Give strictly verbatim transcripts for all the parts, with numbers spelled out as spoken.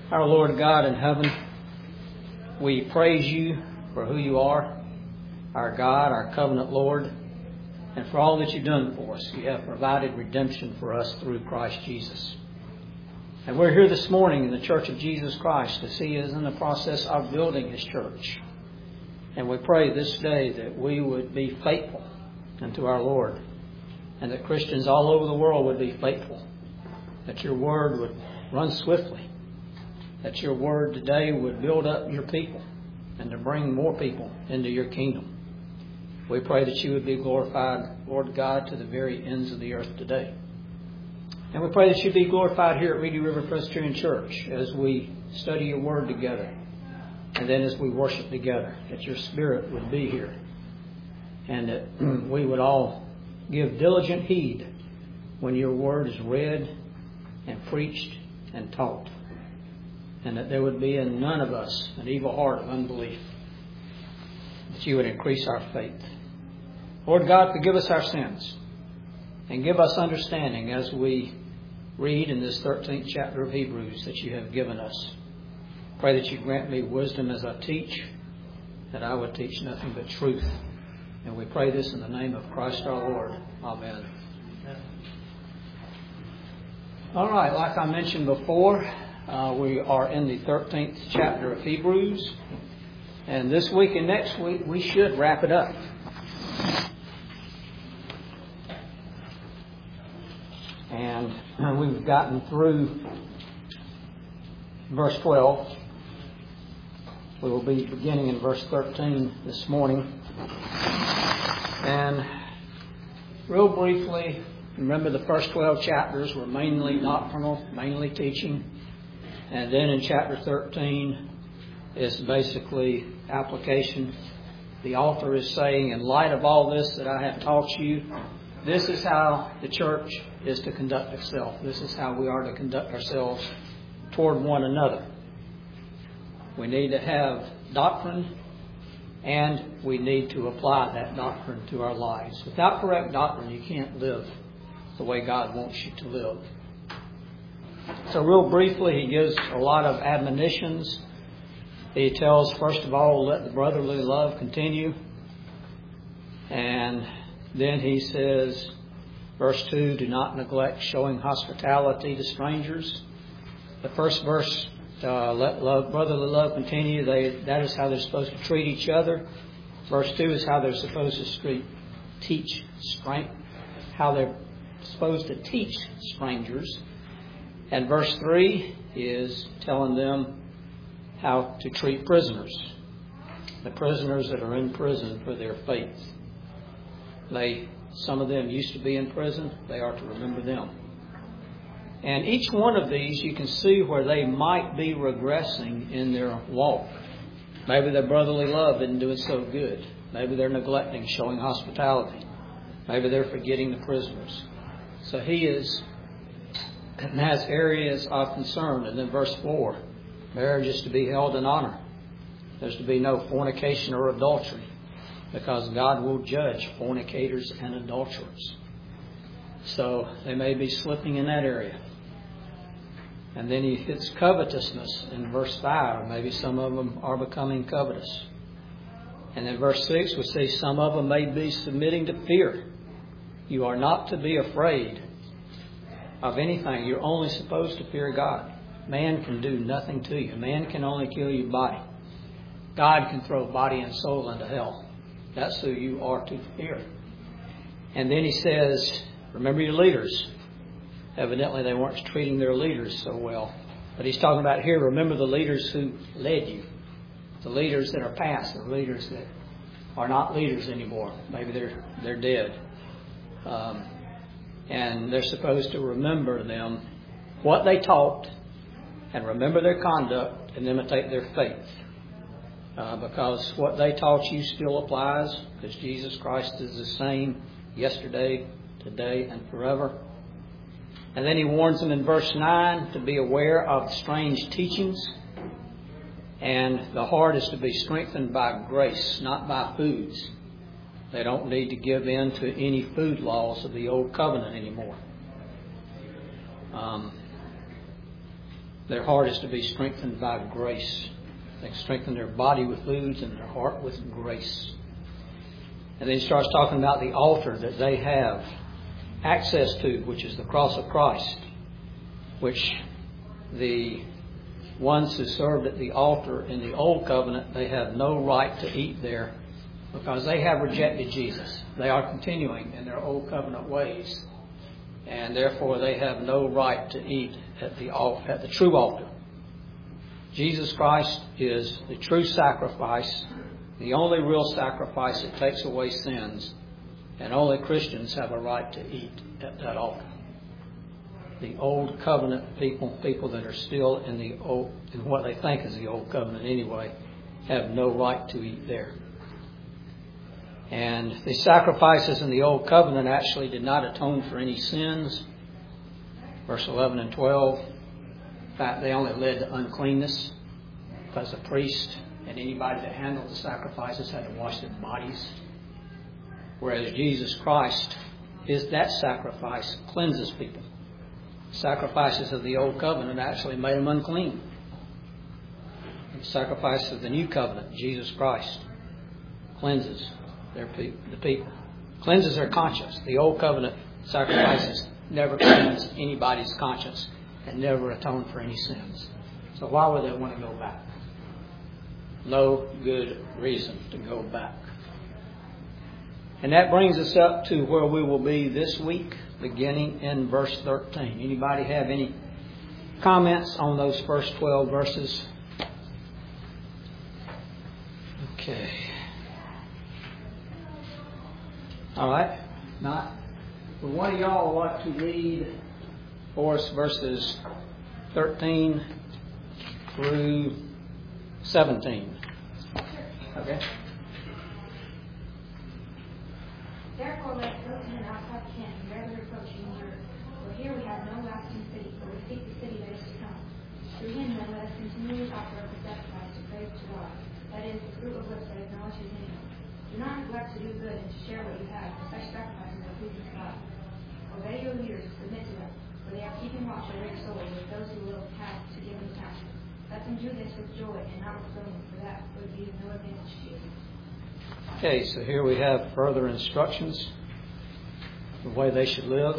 Our Lord God in heaven, we praise you for who you are, our God, our covenant Lord, and for all that you've done for us. You have provided redemption for us through Christ Jesus. And we're here this morning in the Church of Jesus Christ to see us in the process of building His church. And we pray this day that we would be faithful unto our Lord, and that Christians all over the world would be faithful, that your word would run swiftly, that your word today would build up your people and to bring more people into your kingdom. We pray that you would be glorified, Lord God, to the very ends of the earth today. And we pray that you be glorified here at Reedy River Presbyterian Church as we study your word together, and then as we worship together, that your Spirit would be here, and that we would all give diligent heed when your word is read and preached and taught, and that there would be in none of us an evil heart of unbelief, that you would increase our faith. Lord God, forgive us our sins and give us understanding as we read in this thirteenth chapter of Hebrews that you have given us. Pray that you grant me wisdom as I teach, that I would teach nothing but truth. And we pray this in the name of Christ our Lord. Amen. All right, like I mentioned before, uh, we are in the thirteenth chapter of Hebrews. And this week and next week, we should wrap it up. And we've gotten through verse twelve. We will be beginning in verse thirteen this morning. And real briefly, remember the first twelve chapters were mainly doctrinal, mainly teaching. And then in chapter thirteen is basically application. The author is saying, in light of all this that I have taught you, this is how the church is to conduct itself. This is how we are to conduct ourselves toward one another. We need to have doctrine, and we need to apply that doctrine to our lives. Without correct doctrine, you can't live the way God wants you to live. So real briefly, he gives a lot of admonitions. He tells, first of all, let the brotherly love continue. And then he says, verse two, do not neglect showing hospitality to strangers. The first verse, uh, let love, brotherly love continue. They, that is how they're supposed to treat each other. Verse two is how they're supposed to treat, teach strength, how they're supposed to teach strangers. And verse three is telling them how to treat prisoners, the prisoners that are in prison for their faith. They, some of them used to be in prison. They are to remember them. And each one of these, you can see where they might be regressing in their walk. Maybe their brotherly love isn't doing so good. Maybe they're neglecting showing hospitality. Maybe they're forgetting the prisoners. So he is and has areas of concern. And then verse four, marriage is to be held in honor. There's to be no fornication or adultery, because God will judge fornicators and adulterers. So they may be slipping in that area. And then he hits covetousness in verse five. Maybe some of them are becoming covetous. And then verse six, we see some of them may be submitting to fear. You are not to be afraid of anything. You're only supposed to fear God. Man can do nothing to you. Man can only kill your body. God can throw body and soul into hell. That's who you are to fear. And then he says, remember your leaders. Evidently they weren't treating their leaders so well. But he's talking about here, remember the leaders who led you. The leaders that are past, the leaders that are not leaders anymore. Maybe they're they're dead. Um, and they're supposed to remember them, what they taught, and remember their conduct and imitate their faith. Uh, because what they taught you still applies, because Jesus Christ is the same yesterday, today, and forever. And then he warns them in verse nine to be aware of strange teachings. And the heart is to be strengthened by grace, not by foods. They don't need to give in to any food laws of the old covenant anymore. Um, Their heart is to be strengthened by grace. They strengthen their body with foods and their heart with grace. And then he starts talking about the altar that they have access to, which is the cross of Christ, which the ones who served at the altar in the Old Covenant, they have no right to eat there because they have rejected Jesus. They are continuing in their Old Covenant ways, and therefore they have no right to eat at the at the true altar. Jesus Christ is the true sacrifice, the only real sacrifice that takes away sins, and only Christians have a right to eat at that altar. The Old Covenant people, people that are still in the old, in what they think is the Old Covenant anyway, have no right to eat there. And the sacrifices in the Old Covenant actually did not atone for any sins. Verse eleven and twelve, in fact, they only led to uncleanness because the priest and anybody that handled the sacrifices had to wash their bodies. Whereas Jesus Christ is that sacrifice, cleanses people. Sacrifices of the Old Covenant actually made them unclean. The sacrifice of the New Covenant, Jesus Christ, cleanses their pe- the people. Cleanses their conscience. The Old Covenant sacrifices never cleanse anybody's conscience and never atone for any sins. So why would they want to go back? No good reason to go back. And that brings us up to where we will be this week, beginning in verse thirteen. Anybody have any comments on those first twelve verses? Okay. All right. Not. Well, one of y'all would like to read for us verses thirteen through seventeen. Okay. Therefore, let us go to him outside the camp and bear the reproach in the earth. For here we have no lasting city, but we seek the city that is to come. Through him, then, let us continually offer up the sacrifice to praise to God. That is, the fruit of lips that acknowledge his name. Do not neglect to do good and to share what you have, for such sacrifices are pleasing to God. Obey your leaders and submit to them, for they are keeping watch over your souls with those who will have to give them account. Let them do this with joy and not with groaning, for that would be of no advantage to you. Okay, so here we have further instructions, the way they should live.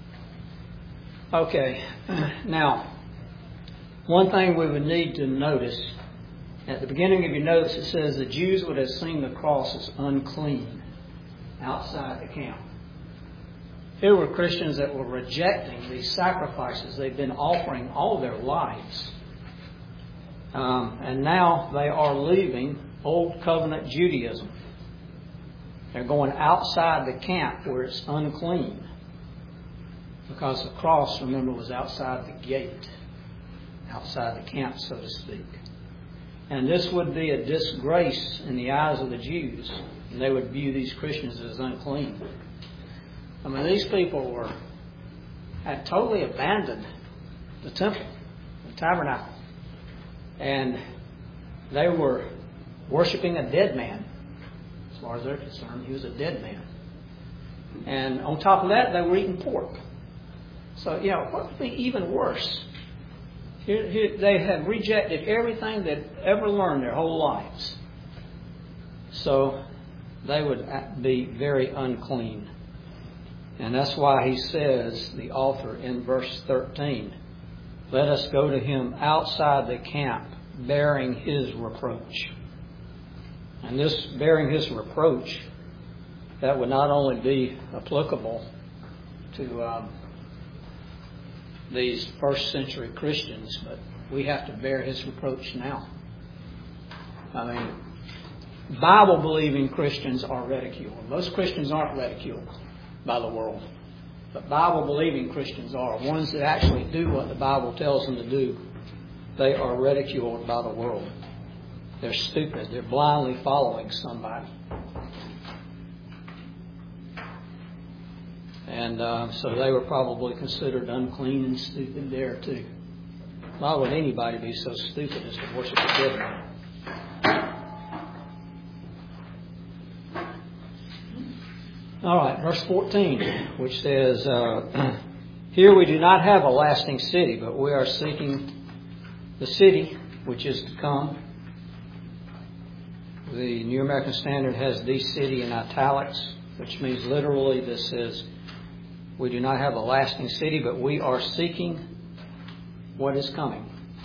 Okay, now, one thing we would need to notice, at the beginning of your notes it says the Jews would have seen the cross as unclean outside the camp. Here were Christians that were rejecting these sacrifices they've been offering all their lives. Um, and now they are leaving Old Covenant Judaism. They're going outside the camp where it's unclean. Because the cross, remember, was outside the gate. Outside the camp, so to speak. And this would be a disgrace in the eyes of the Jews. And they would view these Christians as unclean. I mean, these people were had totally abandoned the temple, the tabernacle. And they were worshiping a dead man. As far as they're concerned, he was a dead man. And on top of that, they were eating pork. So, you know, what would be even worse? Here, here, they have rejected everything they'd ever learned their whole lives. So, they would be very unclean. And that's why he says, the author in verse thirteen, let us go to him outside the camp, bearing his reproach. And this bearing his reproach, that would not only be applicable to um, these first century Christians, but we have to bear his reproach now. I mean, Bible-believing Christians are ridiculed. Most Christians aren't ridiculed by the world. But Bible-believing Christians are. Ones that actually do what the Bible tells them to do. They are ridiculed by the world. They're stupid. They're blindly following somebody. And uh, so they were probably considered unclean and stupid there too. Why would anybody be so stupid as to worship a dead man? All right, verse fourteen, which says, uh, here we do not have a lasting city, but we are seeking the city which is to come. The New American Standard has the city in italics, which means literally this is, we do not have a lasting city, but we are seeking what is coming.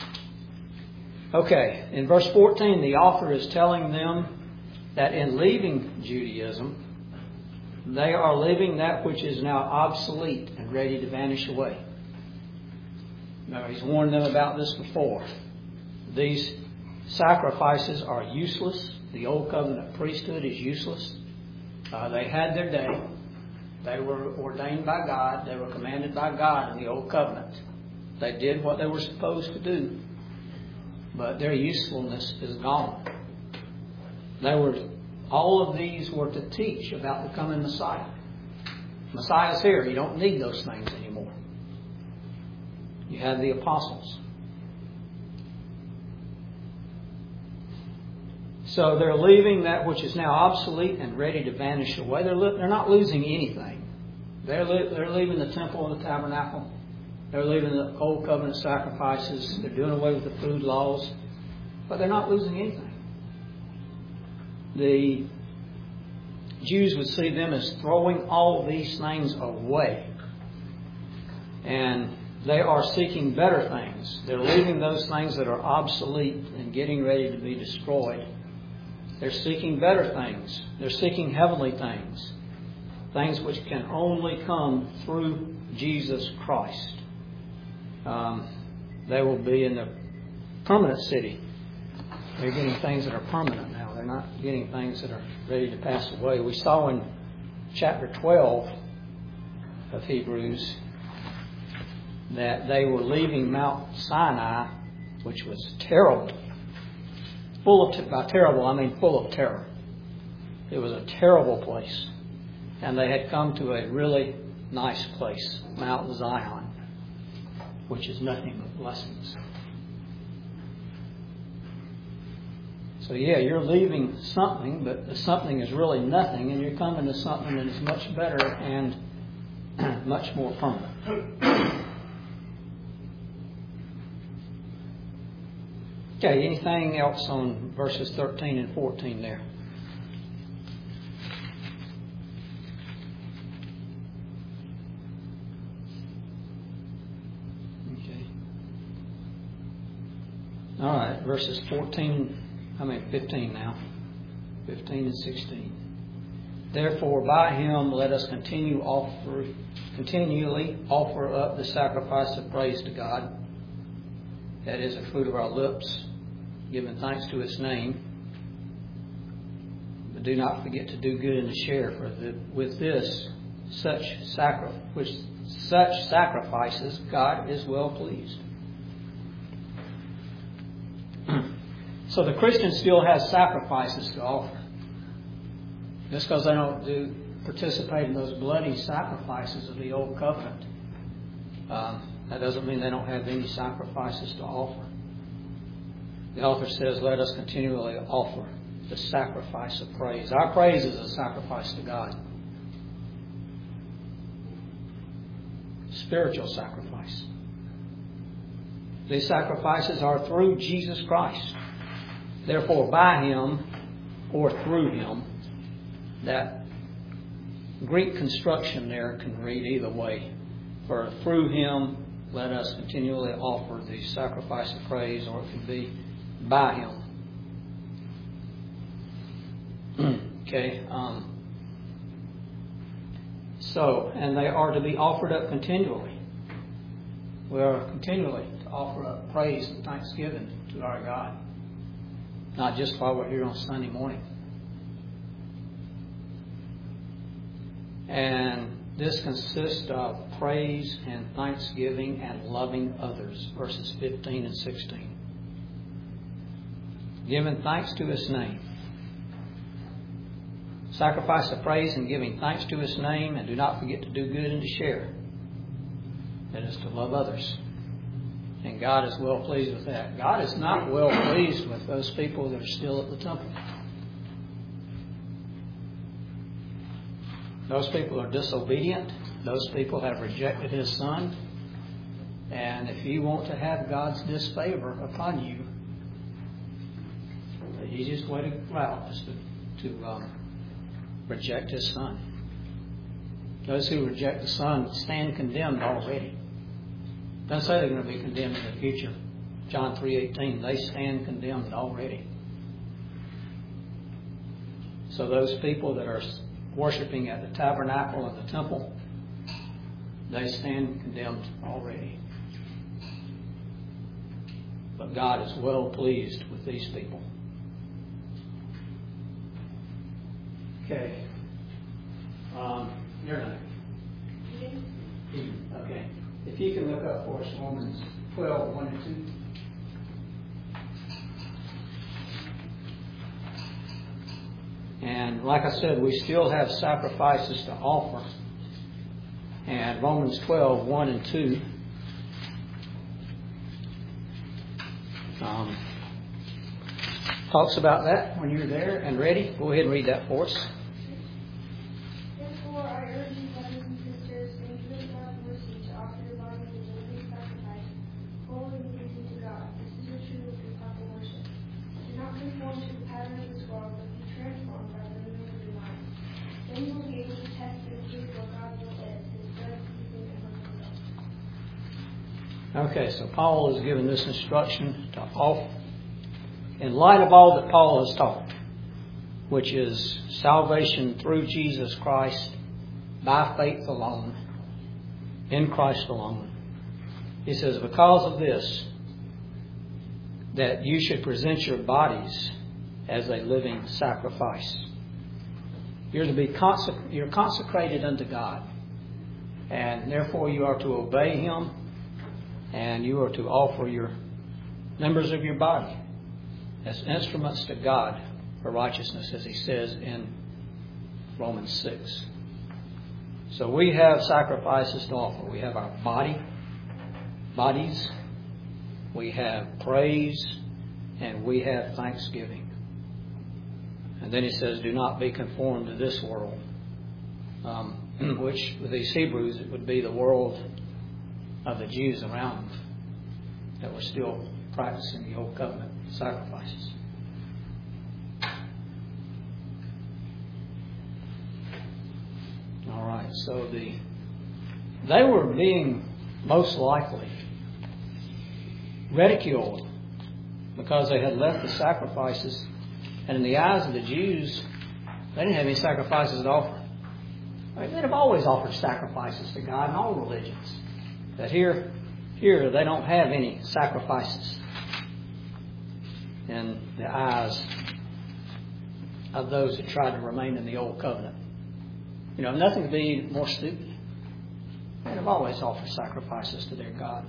Okay, in verse fourteen, the author is telling them that in leaving Judaism, they are leaving that which is now obsolete and ready to vanish away. Now, he's warned them about this before. These sacrifices are useless. The Old Covenant priesthood is useless. Uh, they had their day. They were ordained by God. They were commanded by God in the Old Covenant. They did what they were supposed to do. But their usefulness is gone. They were, all of these were to teach about the coming Messiah. Messiah's here. You don't need those things anymore. You have the apostles. So they're leaving that which is now obsolete and ready to vanish away. They're, li- they're not losing anything. They're, li- they're leaving the temple and the tabernacle. They're leaving the Old Covenant sacrifices. They're doing away with the food laws. But they're not losing anything. The Jews would see them as throwing all these things away. And they are seeking better things. They're leaving those things that are obsolete and getting ready to be destroyed. They're seeking better things. They're seeking heavenly things. Things which can only come through Jesus Christ. Um, they will be in the permanent city. They're getting things that are permanent now. They're not getting things that are ready to pass away. We saw in chapter twelve of Hebrews that they were leaving Mount Sinai, which was terrible. Full of, by terrible, I mean full of terror. It was a terrible place. And they had come to a really nice place, Mount Zion, which is nothing but blessings. So yeah, you're leaving something, but the something is really nothing, and you're coming to something that is much better and much more permanent. Okay, anything else on verses thirteen and fourteen there? Okay. All right, verses fourteen, I mean fifteen now. fifteen and sixteen. Therefore, by him let us continue offer, continually offer up the sacrifice of praise to God. That is the fruit of our lips, giving thanks to His name. But do not forget to do good and to share, for the, with this, such, sacri- which, such sacrifices, God is well pleased. So the Christian still has sacrifices to offer. Just because they don't do participate in those bloody sacrifices of the Old Covenant, um, that doesn't mean they don't have any sacrifices to offer. The author says, let us continually offer the sacrifice of praise. Our praise is a sacrifice to God. Spiritual sacrifice. These sacrifices are through Jesus Christ. Therefore, by Him or through Him, that Greek construction there can read either way. For through Him, let us continually offer the sacrifice of praise, or it can be by Him. Okay. Um, so, and they are to be offered up continually. We are continually to offer up praise and thanksgiving to our God. Not just while we're here on Sunday morning. And this consists of praise and thanksgiving and loving others, verses fifteen and sixteen. Giving thanks to His name. Sacrifice of praise and giving thanks to His name, and do not forget to do good and to share. That is to love others. And God is well pleased with that. God is not well pleased with those people that are still at the temple. Those people are disobedient. Those people have rejected His Son. And if you want to have God's disfavor upon you, the easiest way to route is to, to um, reject His Son. Those who reject the Son stand condemned already. Doesn't say they're going to be condemned in the future. John three eighteen, they stand condemned already. So those people that are worshiping at the tabernacle and the temple, they stand condemned already. But God is well pleased with these people. Okay. Um, your name? Okay. If you can look up for us Romans twelve, one and two. And like I said, we still have sacrifices to offer. And Romans twelve, one and two. Um, talks about that when you're there and ready. Go ahead and read that for us. Therefore, I urge you, brothers and sisters, in view of God's mercy, to offer your bodies as a living sacrifice, holy and pleasing to God. This is your true and proper worship. Do not conform to the pattern of this world, but be transformed by the renewing of your mind. Then you will be able to test and prove what God's will is, His good, pleasing, and perfect will. Okay, so Paul is giving this instruction to all, in light of all that Paul has taught, which is salvation through Jesus Christ, by faith alone, in Christ alone. He says, because of this, that you should present your bodies as a living sacrifice. You're to be consec- you're consecrated unto God, and therefore you are to obey Him, and you are to offer your members of your body as instruments to God for righteousness, as he says in Romans six. So we have sacrifices to offer. We have our body, bodies, we have praise, and we have thanksgiving. And then he says, do not be conformed to this world, um, which with these Hebrews, it would be the world of the Jews around them that were still practicing the Old Covenant sacrifices. All right, so the they were being most likely ridiculed because they had left the sacrifices, and in the eyes of the Jews, they didn't have any sacrifices to offer. I mean, they'd have always offered sacrifices to God in all religions. But here, here they don't have any sacrifices in the eyes of those who tried to remain in the Old Covenant. You know, nothing could be more stupid. They'd have always offered sacrifices to their God.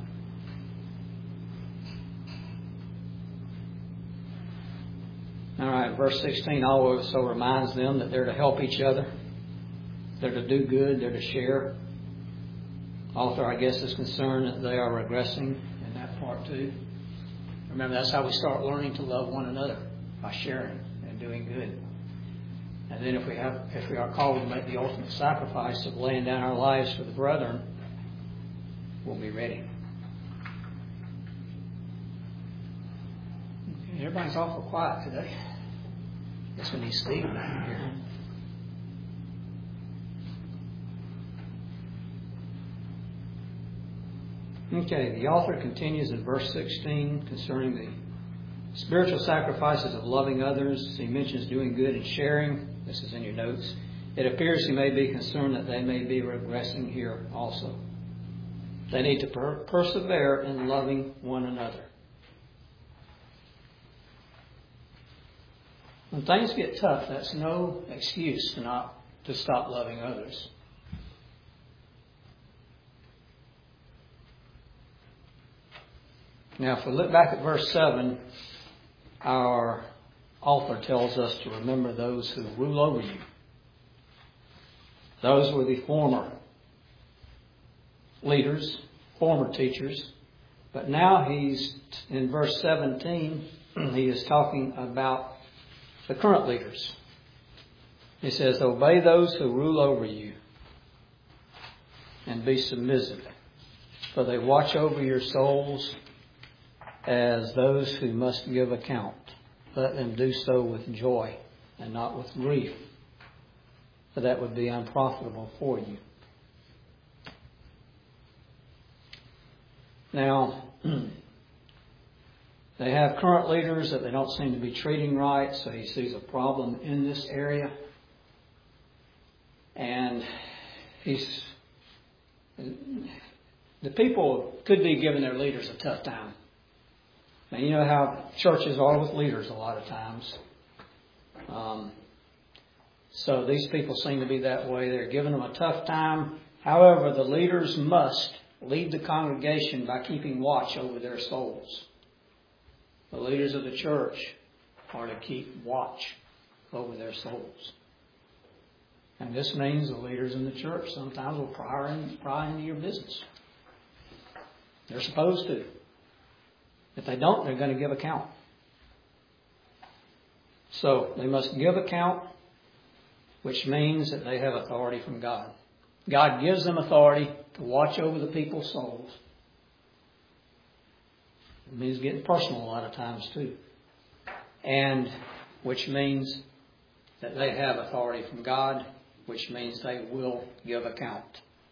All right, verse sixteen also reminds them that they're to help each other. They're to do good. They're to share. Author, I guess, is concerned that they are regressing in that part too. Remember, that's how we start learning to love one another, by sharing and doing good. And then if we have, if we are called to make the ultimate sacrifice of laying down our lives for the brethren, we'll be ready. Okay, everybody's awful quiet today. Guess we need Steve down here. Okay, the author continues in verse sixteen concerning the spiritual sacrifices of loving others. He mentions doing good and sharing. This is in your notes. It appears he may be concerned that they may be regressing here also. They need to per- persevere in loving one another. When things get tough, that's no excuse to not to stop loving others. Now, if we look back at verse seven, our author tells us to remember those who rule over you. Those were the former leaders, former teachers. But now he's, in verse seventeen, he is talking about the current leaders. He says, obey those who rule over you and be submissive. For they watch over your souls as those who must give account. Let them do so with joy and not with grief, for that would be unprofitable for you. Now, they have current leaders that they don't seem to be treating right, so he sees a problem in this area. And he's the people could be giving their leaders a tough time. Now, you know how churches are with leaders a lot of times. Um, so these people seem to be that way. They're giving them a tough time. However, the leaders must lead the congregation by keeping watch over their souls. The leaders of the church are to keep watch over their souls. And this means the leaders in the church sometimes will pry, in, pry into your business. They're supposed to. If they don't, they're going to give account. So they must give account, which means that they have authority from God. God gives them authority to watch over the people's souls. It means getting personal a lot of times too. And which means that they have authority from God, which means they will give account.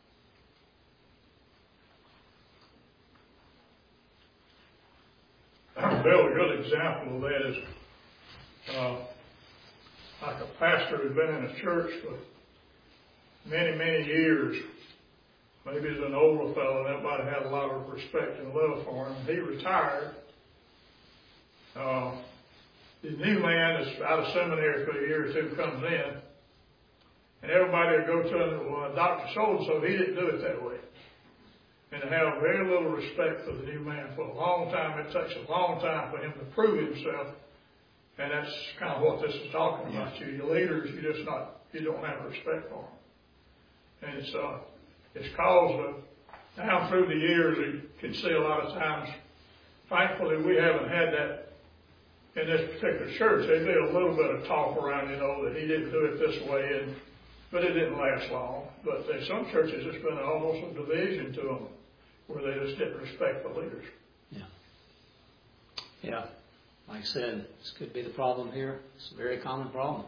Bill, a good example of that is uh, like a pastor who's been in a church for many, many years. Maybe he's an older fellow and everybody had a lot of respect and love for him. He retired. Uh, the new man is out of seminary for a year or two, comes in, and everybody would go to him, well, Doctor So-and-so, he didn't do it that way. And to have very little respect for the new man for a long time. It takes a long time for him to prove himself. And that's kind of what this is talking about. You, your leaders, you just not, you don't have respect for them. And it's, uh, it's caused, uh, down through the years, you can see a lot of times, thankfully we haven't had that in this particular church. There'd be a little bit of talk around, you know, that he didn't do it this way, and but it didn't last long. But there's some churches, it's been almost a division to them, where they just didn't respect the leaders. Yeah. Yeah. Like I said, this could be the problem here. It's a very common problem.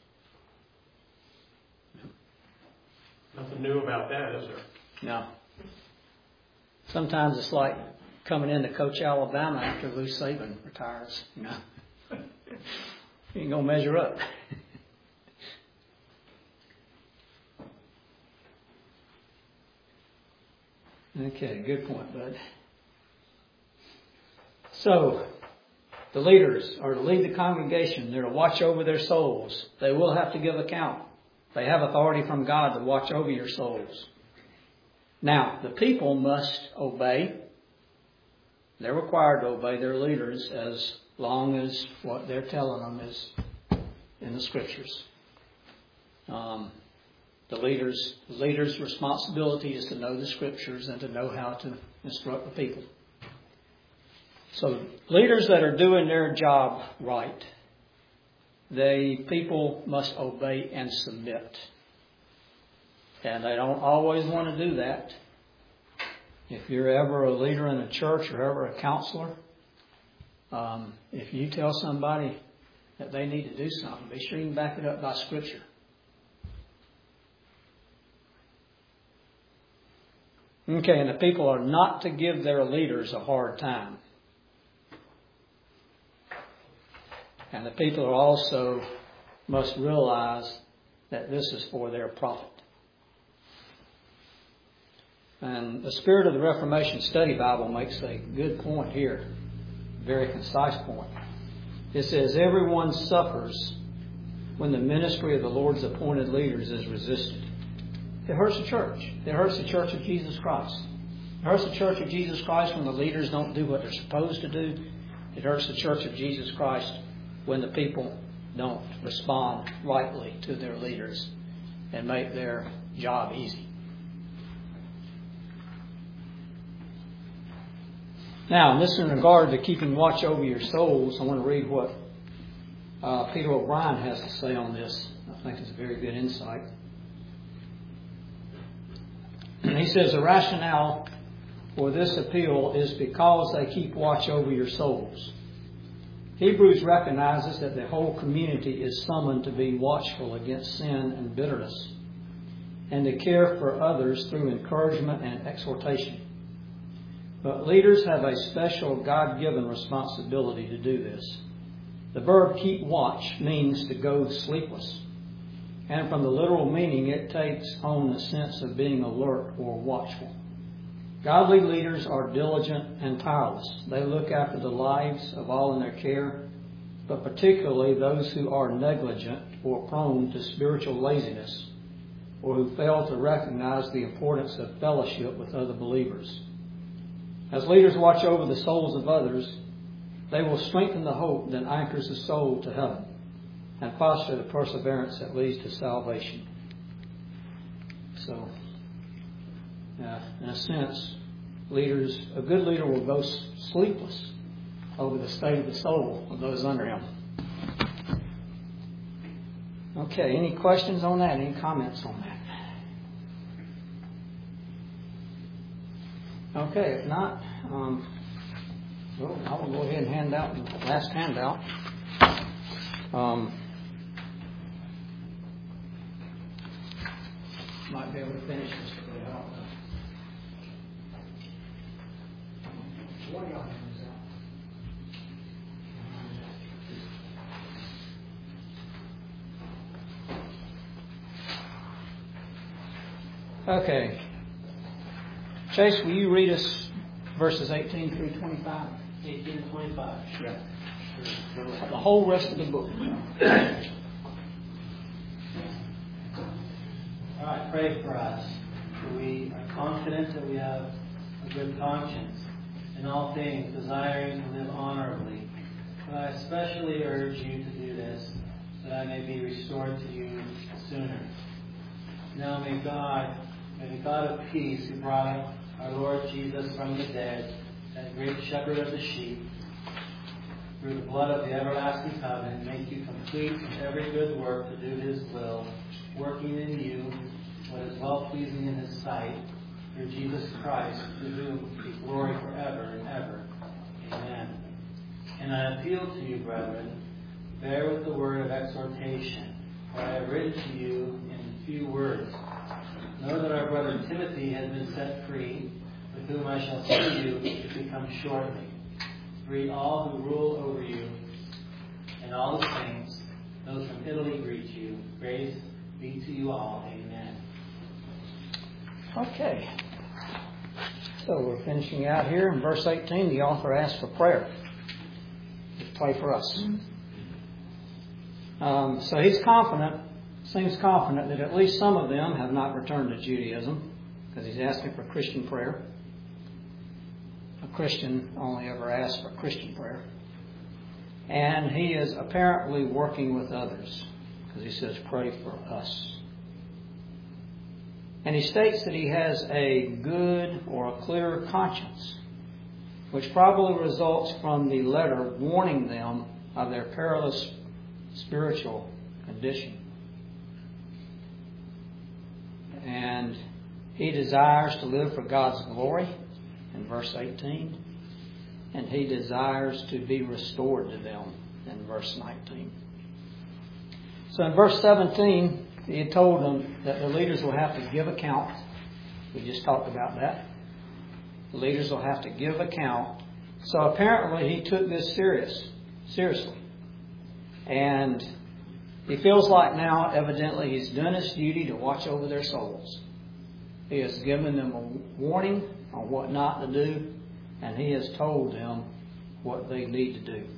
Yeah. Nothing new about that, is there? No. Sometimes it's like coming in to coach Alabama after Lou Saban retires. You know, you ain't gonna measure up. Okay, good point, bud. So, the leaders are to lead the congregation. They're to watch over their souls. They will have to give account. They have authority from God to watch over your souls. Now, the people must obey. They're required to obey their leaders as long as what they're telling them is in the Scriptures. Um, The leader's, the leader's responsibility is to know the Scriptures and to know how to instruct the people. So leaders that are doing their job right, they people must obey and submit. And they don't always want to do that. If you're ever a leader in a church or ever a counselor, um, if you tell somebody that they need to do something, be sure you can back it up by Scripture. Okay, and the people are not to give their leaders a hard time. And the people are also must realize that this is for their profit. And the Spirit of the Reformation Study Bible makes a good point here, a very concise point. It says, everyone suffers when the ministry of the Lord's appointed leaders is resisted. It hurts the church. It hurts the church of Jesus Christ. It hurts the church of Jesus Christ when the leaders don't do what they're supposed to do. It hurts the church of Jesus Christ when the people don't respond rightly to their leaders and make their job easy. Now, in this in regard to keeping watch over your souls, I want to read what uh, Peter O'Brien has to say on this. I think it's a very good insight. He says the rationale for this appeal is because they keep watch over your souls. Hebrews recognizes that the whole community is summoned to be watchful against sin and bitterness, and to care for others through encouragement and exhortation. But leaders have a special God-given responsibility to do this. The verb keep watch means to go sleepless. And from the literal meaning, it takes on the sense of being alert or watchful. Godly leaders are diligent and tireless. They look after the lives of all in their care, but particularly those who are negligent or prone to spiritual laziness, or who fail to recognize the importance of fellowship with other believers. As leaders watch over the souls of others, they will strengthen the hope that anchors the soul to heaven and foster the perseverance that leads to salvation. So, uh, in a sense, leaders, a good leader will go sleepless over the state of the soul of those under him. Okay, any questions on that? Any comments on that? Okay, if not, um, well, I will go ahead and hand out the last handout. Um, might be able to finish this today. I don't know. What are y'all hands out? Okay. Chase, will you read us verses eighteen through twenty-five? eighteen to twenty-five. Yeah. The whole rest of the book. All right, pray for us. For we are confident that we have a good conscience in all things, desiring to live honorably. But I especially urge you to do this, that I may be restored to you sooner. Now may God, may the God of peace, who brought our Lord Jesus from the dead, that great shepherd of the sheep, through the blood of the everlasting covenant, make you complete in every good work to do His will, working in you what is well-pleasing in His sight, through Jesus Christ, to whom be glory forever and ever. Amen. And I appeal to you, brethren, bear with the word of exhortation, for I have written to you in few words. Know that our brother Timothy has been set free, with whom I shall see you if he comes shortly. Greet all who rule over you, and all the saints. Those from Italy greet you. Grace be to you all. Amen. Okay. So we're finishing out here in verse eighteen. The author asks for prayer. Just pray for us. Um, so he's confident, seems confident that at least some of them have not returned to Judaism, because he's asking for Christian prayer. A Christian only ever asks for Christian prayer. And he is apparently working with others, because he says, pray for us. And he states that he has a good or a clear conscience, which probably results from the letter warning them of their perilous spiritual condition. And he desires to live for God's glory in verse eighteen. And he desires to be restored to them in verse nineteen. So in verse seventeen, he had told them that the leaders will have to give account. We just talked about that. The leaders will have to give account. So apparently he took this serious, seriously. And he feels like now, evidently, he's done his duty to watch over their souls. He has given them a warning on what not to do, and he has told them what they need to do.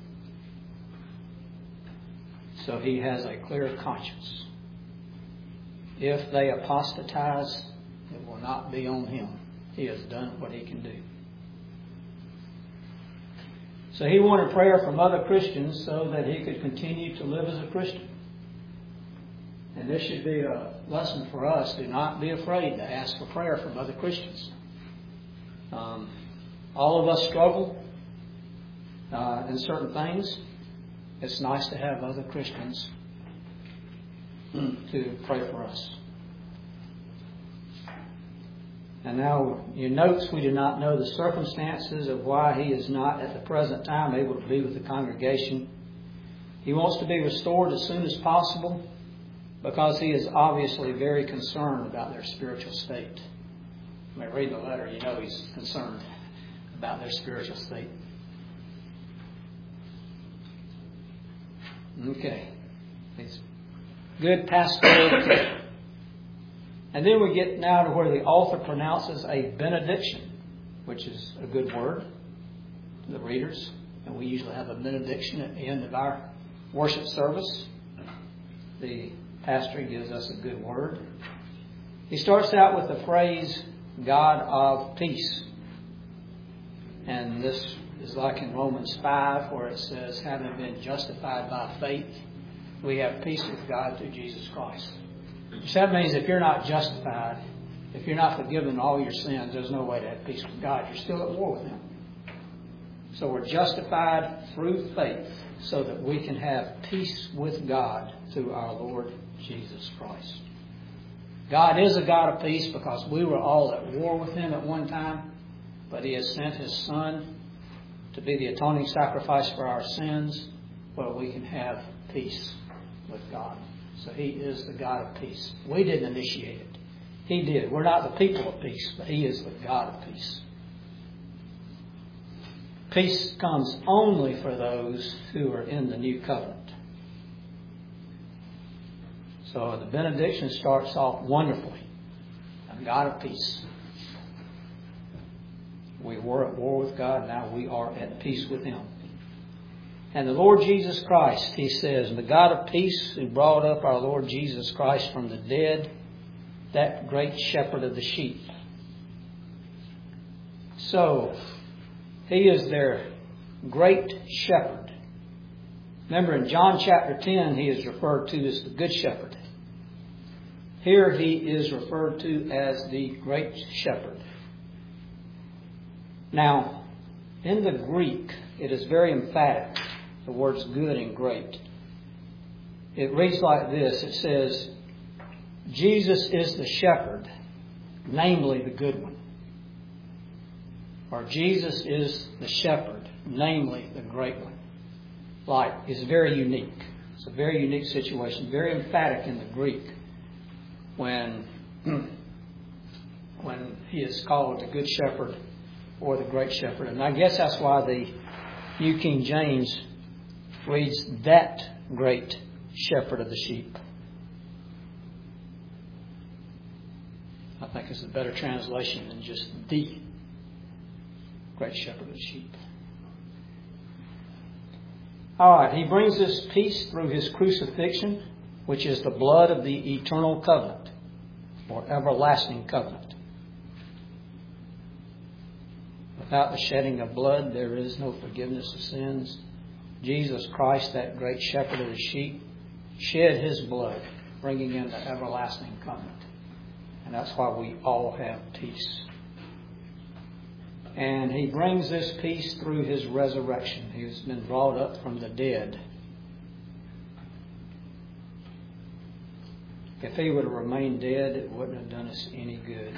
So he has a clear conscience. If they apostatize, it will not be on him. He has done what he can do. So he wanted prayer from other Christians so that he could continue to live as a Christian. And this should be a lesson for us. Do not be afraid to ask for prayer from other Christians. Um, all of us struggle uh, in certain things. It's nice to have other Christians to pray for us. And now, your notes, we do not know the circumstances of why he is not at the present time able to be with the congregation. He wants to be restored as soon as possible because he is obviously very concerned about their spiritual state. When I read the letter, you know he's concerned about their spiritual state. Okay. It's good pastoral care. And then we get now to where the author pronounces a benediction, which is a good word to the readers. And we usually have a benediction at the end of our worship service. The pastor gives us a good word. He starts out with the phrase, God of peace. And this is like in Romans five, where it says, having been justified by faith, we have peace with God through Jesus Christ. So that means if you're not justified, if you're not forgiven all your sins, there's no way to have peace with God. You're still at war with Him. So we're justified through faith so that we can have peace with God through our Lord Jesus Christ. God is a God of peace because we were all at war with Him at one time, but He has sent His Son to be the atoning sacrifice for our sins, where we can have peace with God. So He is the God of peace. We didn't initiate it. He did. We're not the people of peace, but He is the God of peace. Peace comes only for those who are in the new covenant. So the benediction starts off wonderfully. A God of peace. We were at war with God, now we are at peace with Him. And the Lord Jesus Christ, he says, and the God of peace who brought up our Lord Jesus Christ from the dead, that great shepherd of the sheep. So, He is their great shepherd. Remember in John chapter ten, He is referred to as the good shepherd. Here He is referred to as the great shepherd. Now, in the Greek, it is very emphatic. The words good and great. It reads like this. It says, Jesus is the shepherd, namely the good one. Or Jesus is the shepherd, namely the great one. Like, it's very unique. It's a very unique situation. Very emphatic in the Greek when, when he is called the good shepherd or the great shepherd. And I guess that's why the New King James reads that great shepherd of the sheep. I think it's a better translation than just the great shepherd of the sheep. All right, he brings us peace through his crucifixion, which is the blood of the eternal covenant or everlasting covenant. Without the shedding of blood, there is no forgiveness of sins. Jesus Christ, that great shepherd of the sheep, shed his blood, bringing in the everlasting covenant. And that's why we all have peace. And he brings this peace through his resurrection. He has been brought up from the dead. If he would have remained dead, it wouldn't have done us any good.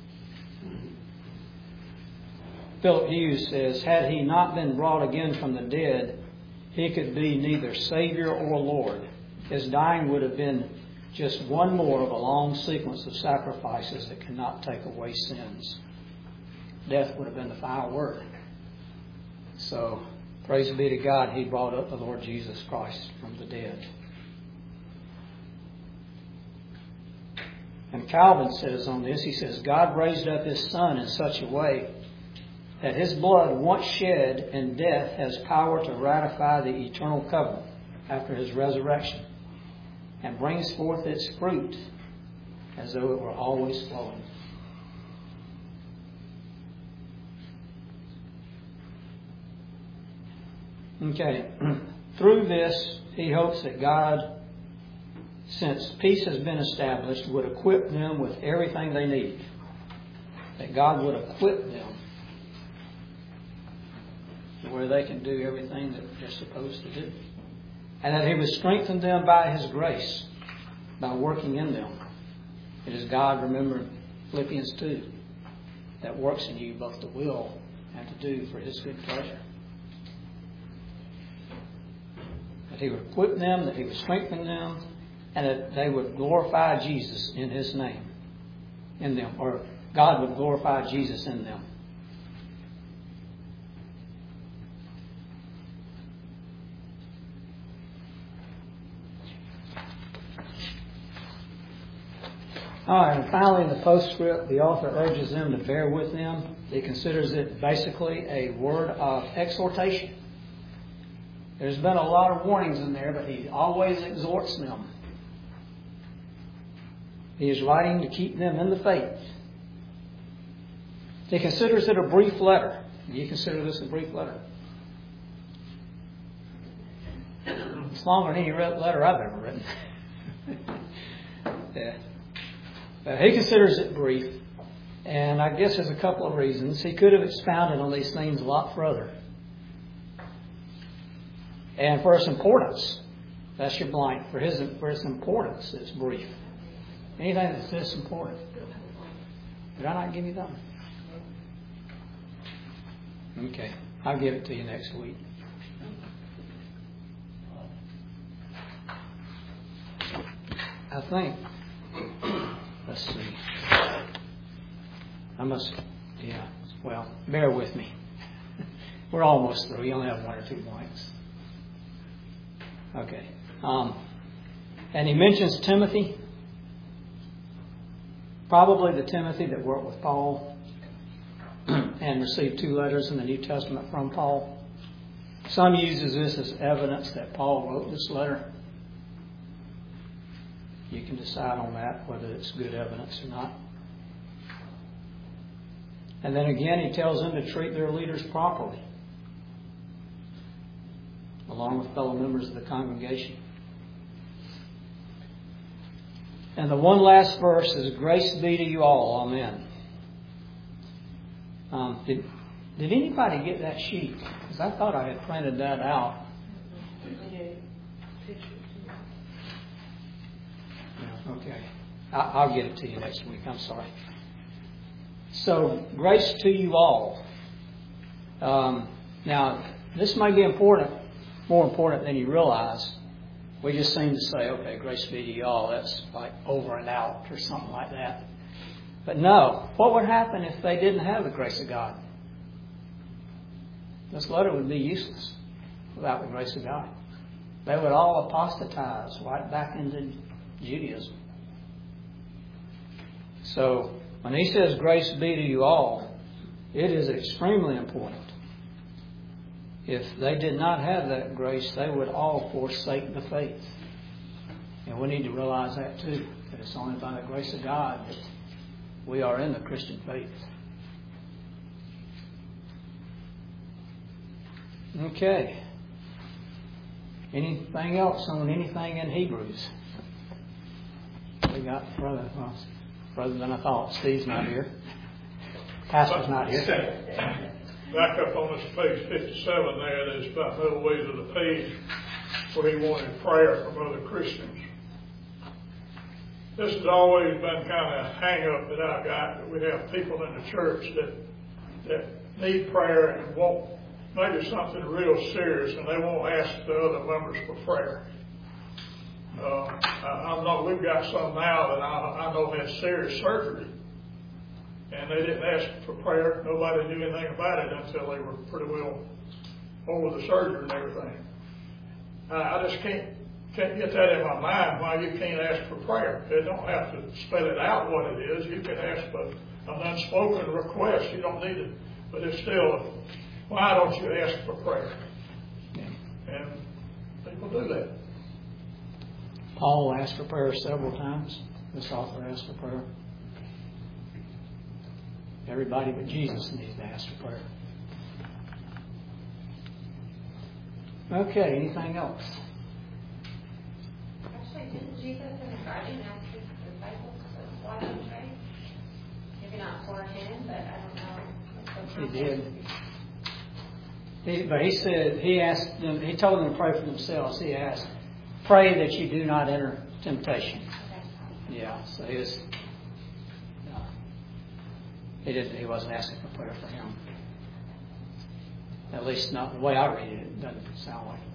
Philip Hughes says, had he not been brought again from the dead, he could be neither Savior or Lord. His dying would have been just one more of a long sequence of sacrifices that cannot take away sins. Death would have been the final word. So, praise be to God, he brought up the Lord Jesus Christ from the dead. And Calvin says on this, he says, God raised up his Son in such a way that his blood, once shed in death, has power to ratify the eternal covenant after his resurrection and brings forth its fruit as though it were always flowing. Okay. Through this, he hopes that God, since peace has been established, would equip them with everything they need. That God would equip them where they can do everything that they're supposed to do. And that he would strengthen them by his grace, by working in them. It is God, remember Philippians two, that works in you both to will and to do for His good pleasure. That He would equip them, that He would strengthen them, and that they would glorify Jesus in His name, in them, or God would glorify Jesus in them. All right, and finally in the postscript, the author urges them to bear with them. He considers it basically a word of exhortation. There's been a lot of warnings in there, but he always exhorts them. He is writing to keep them in the faith. He considers it a brief letter. Do you consider this a brief letter? It's longer than any letter I've ever written. Yeah. Uh, he considers it brief, and I guess there's a couple of reasons. He could have expounded on these things a lot further. And for its importance, that's your blank. For his, for its importance, it's brief. Anything that's this important. Did I not give you that? Okay, I'll give it to you next week. I think. Let's see. I must, yeah, well, bear with me. We're almost through. We only have one or two blanks. Okay. Um, and he mentions Timothy. Probably the Timothy that worked with Paul and received two letters in the New Testament from Paul. Some uses this as evidence that Paul wrote this letter. You can decide on that, whether it's good evidence or not. And then again, he tells them to treat their leaders properly, along with fellow members of the congregation. And the one last verse is, grace be to you all. Amen. Um, did, did anybody get that sheet? Because I thought I had printed that out. Okay. I'll get it to you next week. I'm sorry. So, grace to you all. Um, now, this may be important, more important than you realize. We just seem to say, okay, grace be to you all. That's like over and out or something like that. But no. What would happen if they didn't have the grace of God? This letter would be useless without the grace of God. They would all apostatize right back into Judaism. So, when he says grace be to you all, it is extremely important. If they did not have that grace, they would all forsake the faith. And we need to realize that too, that it's only by the grace of God that we are in the Christian faith. Okay. Anything else on anything in Hebrews? We got further, well, further than I thought. Steve's not here. Pastor's not here. Back up on this page fifty-seven there, there's about middle ways of the page where he wanted prayer from other Christians. This has always been kind of a hang-up that I've got, that we have people in the church that that need prayer and won't, maybe something real serious, and they won't ask the other members for prayer. Uh, I, I know we've got some now that I, I know had serious surgery, and they didn't ask for prayer. Nobody knew anything about it until they were pretty well over the surgery and everything. I, I just can't can't get that in my mind why you can't ask for prayer. You don't have to spell it out what it is. You can ask for an unspoken request. You don't need it, but it's still, why don't you ask for prayer? And people do that. Paul asked for prayer several times. This author asked for prayer. Everybody but Jesus needs to ask for prayer. Okay, anything else? Actually, didn't Jesus in the garden ask his disciples to wash and pray? Maybe not for him, but I don't know. He did. He, but he said, he asked them, he told them to pray for themselves. He asked, pray that you do not enter temptation. Yeah, so he was, uh, He didn't. He wasn't asking for prayer for him. At least not the way I read it. It doesn't sound like.